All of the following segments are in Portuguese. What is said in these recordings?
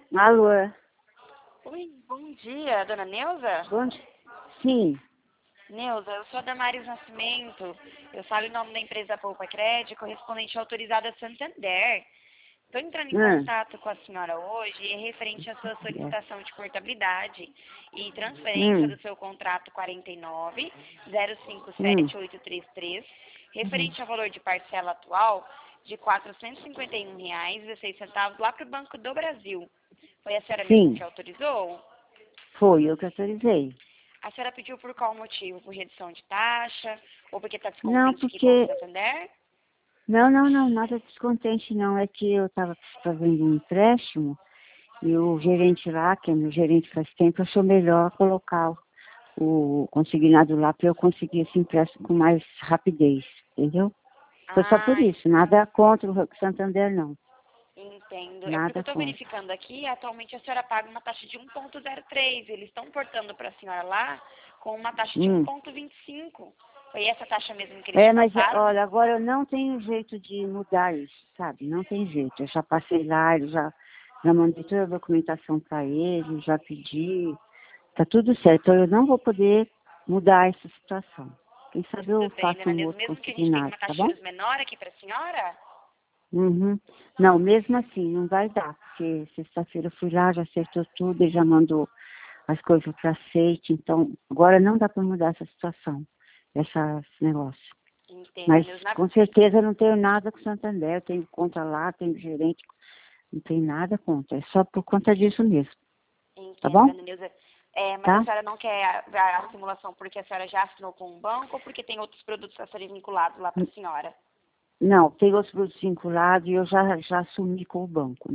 Alô? Oi, bom dia, dona Neuza? Bom dia. Sim. Neuza, eu sou a Damares Nascimento. Eu falo em nome da empresa Poupa Crédito, correspondente autorizada Santander. Estou entrando em Hum. contato com a senhora hoje e referente à sua solicitação de portabilidade e transferência Hum. do seu contrato 49 Hum. 057833, referente ao valor de parcela atual de R$ 451,16 lá para o Banco do Brasil. Foi a senhora mesmo Sim. que autorizou? Foi eu que autorizei. A senhora pediu por qual motivo? Por redução de taxa? Ou porque está Não, descontente aqui com o porque... Santander? Não, nada descontente não. É que eu estava fazendo um empréstimo e o gerente lá, que é meu gerente faz tempo, achou melhor colocar o consignado lá para eu conseguir esse empréstimo com mais rapidez, entendeu? Foi só por Ah, isso, nada contra o Santander não. entendo. É porque eu Nada estou contra. verificando aqui, atualmente a senhora paga uma taxa de 1,03. Eles estão portando para a senhora lá com uma taxa de Hum. 1,25. Foi essa taxa mesmo que eles te É, mas passaram? olha, agora eu não tenho jeito de mudar isso, sabe? Não tem jeito. Eu já passei lá, já mandei toda a documentação para ele, já pedi, tá tudo certo. Então eu não vou poder mudar essa situação. Quem sabe eu Tudo bem, faço dona um Neuza. outro Mesmo que a gente tenha consignado, uma taxa tá de bom? juros menor aqui para a senhora? Uhum. Não, mesmo assim, não vai dar, porque sexta-feira eu fui lá, já acertou tudo, ele já mandou as coisas para aceite, então agora não dá para mudar essa situação, esse negócio. Entendo, Mas Neuza. com certeza eu não tenho nada com o Santander, eu tenho conta lá, tenho gerente, não tenho nada contra, é só por conta disso mesmo, tá Entendo, bom? dona Neuza. É, mas a Tá? senhora não quer a simulação porque a senhora já assinou com o banco ou porque tem outros produtos a serem vinculados lá para a senhora? Não, tem outros produtos vinculados e eu já assumi com o banco,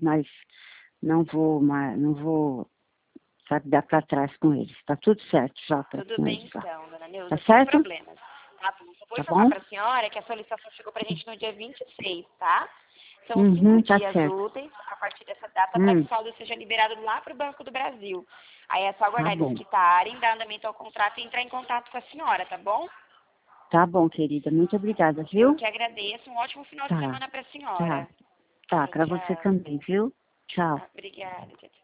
não vou, sabe, dar para trás com eles, tá tudo certo já Tudo com bem eles lá, então, dona tá Neuza, sem certo? problemas. Tá bom. Só vou Tá informar bom? para a senhora que a solicitação chegou para a gente no dia 26, tá? São 5 Uhum, tá dias certo. úteis a partir dessa data para que o Hum, saldo seja liberado lá para o Banco do Brasil. Aí é só tá aguardar eles bom. quitarem, dar andamento ao contrato e entrar em contato com a senhora, tá bom? Tá bom, querida. Muito obrigada, Eu viu? que agradeço. Um ótimo final de Tá, semana para a tá, senhora. tá. Tchau, Pra você tchau. também, viu? Tchau. Obrigada. Tchau, tchau.